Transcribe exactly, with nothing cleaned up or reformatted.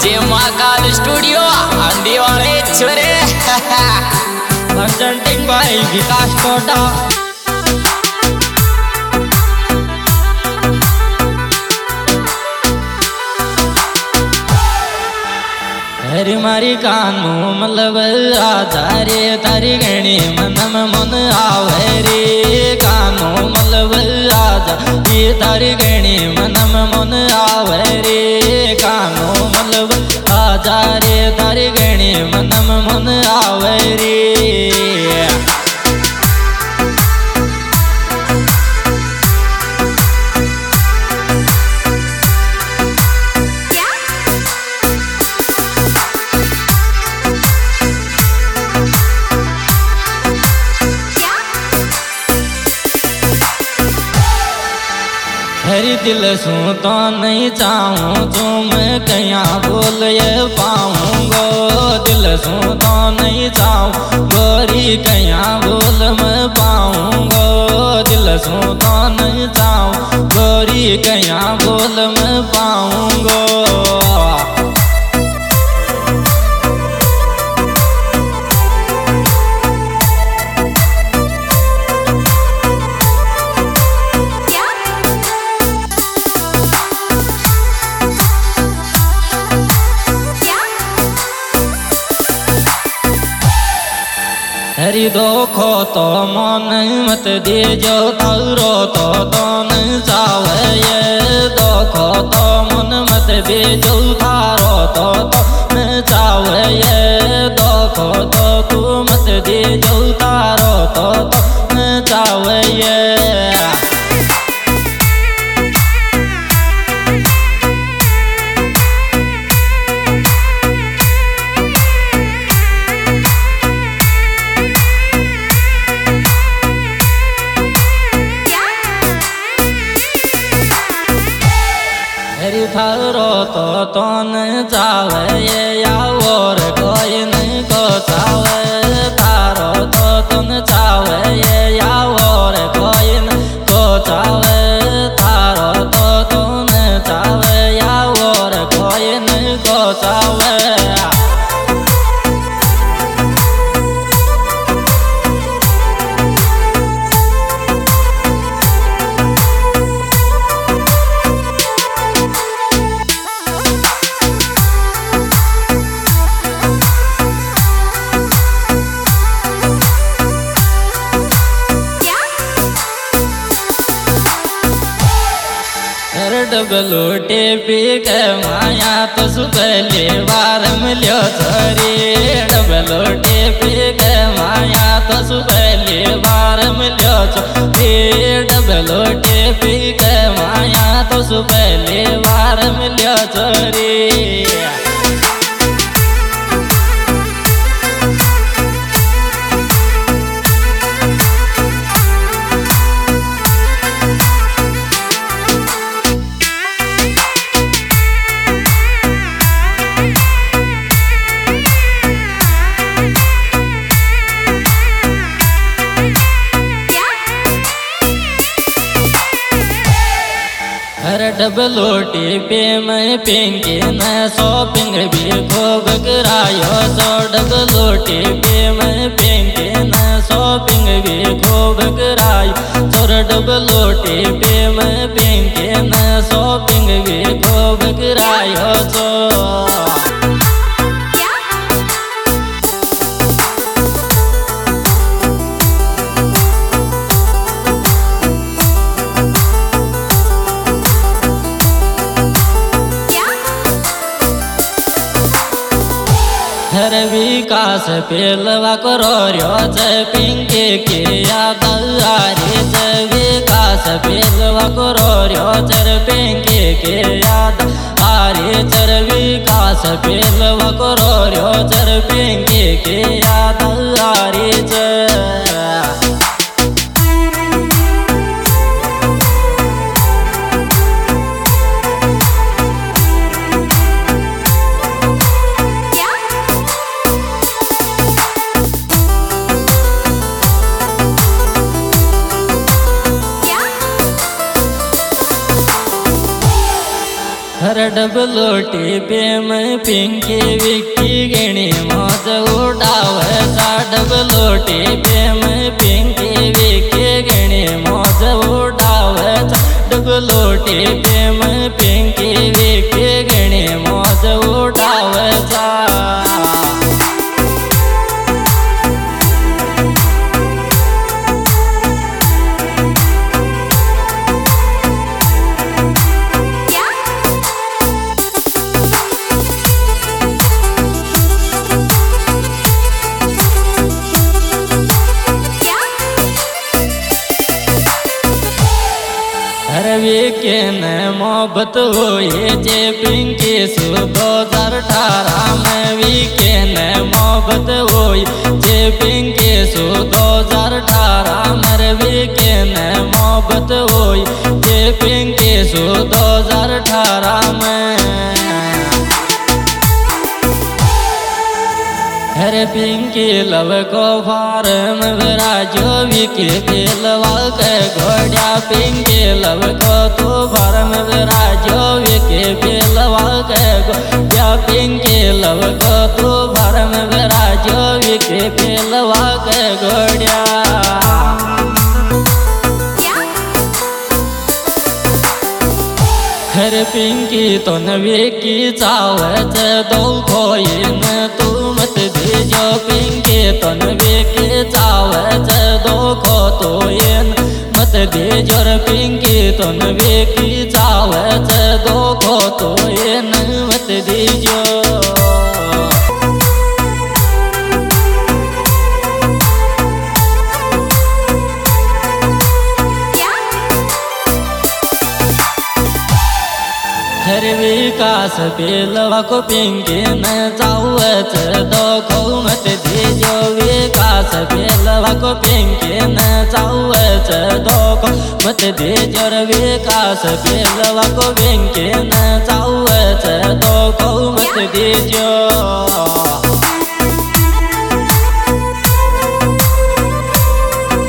जे Mahakal studio आंधी वाले छोरे प्रेजेंटिंग बाय विकास कोटा। हरी मारी कानू मतलब राजा रे तारी गणी मनम मन आवे रे कानू मतलब राजा ये तारी गणी मनम मन आवे रे कानू मतलब राजा रे तारी गणी मनम मन आवे रे। हरी दिल सू तो नहीं चाहूँ जो मैं कहीं बोल ये पाऊँगो दिल सू तो नहीं चाहूँ गोरी कहीं बोल मैं पाऊँगो दिल सू तो नहीं चाहूँ गोरी कहीं बोल मैं पाऊँगो। हरी दोखो तो मन मत दे जो थारो तो दोन चावे ये दोखो तो मन मत दे जो थारो तो दोन चावे ये दोखो तो तू मत दे जो थारो तो दोन चावे ये। थारो तो तोन चावे ये या और कोई नहीं को चावे थारो तो तुन चावे ये या और कोई नहीं को चावे थारो तो तुन चावे या और कोई नहीं को चावे। डबलो टेपी के माया तो सुबले बार मिलो छोरी डबलो टेपी के माया तो सुबले बार मिलो छोरी डबलो टेपी के माया तो सुबले बार मिलो छोरी। हर डबलो टीपे मैं पिंके न शॉपिंग भी खूब करायो सो डबलो टीपे मैं पिंके न शॉपिंग भी खूब करायो सो डबलो टीपे मैं पिंके न शॉपिंग भी खूब करायो सो। हर विकास पेलवा करो रो जय पिंके के याद रे जय विकास पेलवा करो रो जय पिंके के याद आरे जय विकास पेलवा करो रो जय पिंके के याद आरे जय। हर डबलोटी प्रेम पिंकी विक्की गिणी मौज उठावचा डबलोटी प्रेम पिंकी विक्की गिणी मौज उठावचा डबलोटी प्रेम पिंकी विक्की गिणी मौज उठावचा विके न मोहब्बत हुई जे पिंकी सु दो हजार अठारह में विके न मोहब्बत हुई जे पिंकी सु दो हजार अठारह में विके न मोहब्बत हुई जे पिंकी सु दो हजार अठारह में हर पिंकी लव को फार्म विराजो विके पेलवा के घोड़ा पिंकी लव को तो फार्म विराजो विके पेलवा के घोड़ा पिंकी लव को तो फार्म विराजो विके पेलवा के घोड़ा हर पिंकी तो विकी चावच दो खोई न तू मत दीजो पिंकी तो विकी चावच दो खो तो मत दीजो पिंकी तो विकी चावच दो खो तो मत दीजो हर विकास पेलवा को पिंकी न चावच दो खो मत दीजो विकास पेलवा को पिंकी न चावच दो खो मत दीजो विकास पेलवा को पिंकी न चावच दो खो मत दीजो।